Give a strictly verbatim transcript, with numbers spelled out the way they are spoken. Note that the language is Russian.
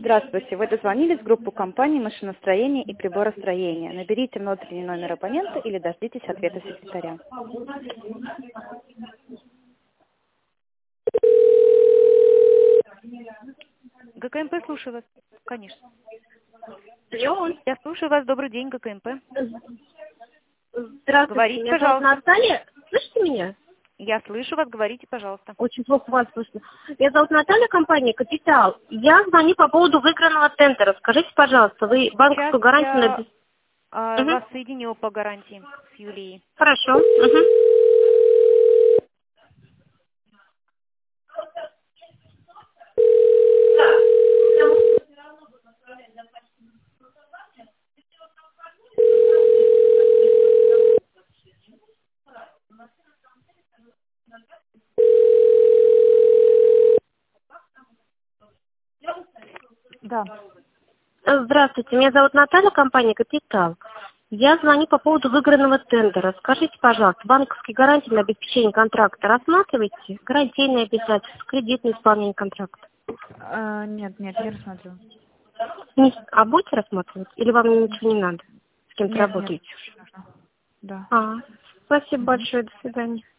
Здравствуйте, вы дозвонились в группу компании машиностроения и приборостроения. Наберите внутренний номер абонента или дождитесь ответа секретаря. ГКМП, слушаю вас. Конечно. Алло. Я слушаю вас. Добрый день, ГКМП. Здравствуйте, Говорите, меня зовут пожалуйста. Наталья. Слышите меня? Я слышу вас, говорите, пожалуйста. Очень плохо вас слышно. Меня зовут Наталья, компания «Капитал». Я звоню по поводу выигранного тендера. Скажите, пожалуйста, вы Сейчас банковскую гарантию на... я а, Угу. вас соединю по гарантии с Юлией. Хорошо. Угу. Да. Здравствуйте, меня зовут Наталья, компания «Капитал». Я звоню по поводу выигранного тендера. Скажите, пожалуйста, банковские гарантии на обеспечение контракта рассматриваете? Гарантийные обязательства, кредитное исполнение контракта? А, нет, нет, не рассматриваю. Не- А будете рассматривать? Или вам ничего не надо? С кем-то Нет, нет. работаете? Да. А, спасибо Мгм. большое, до свидания.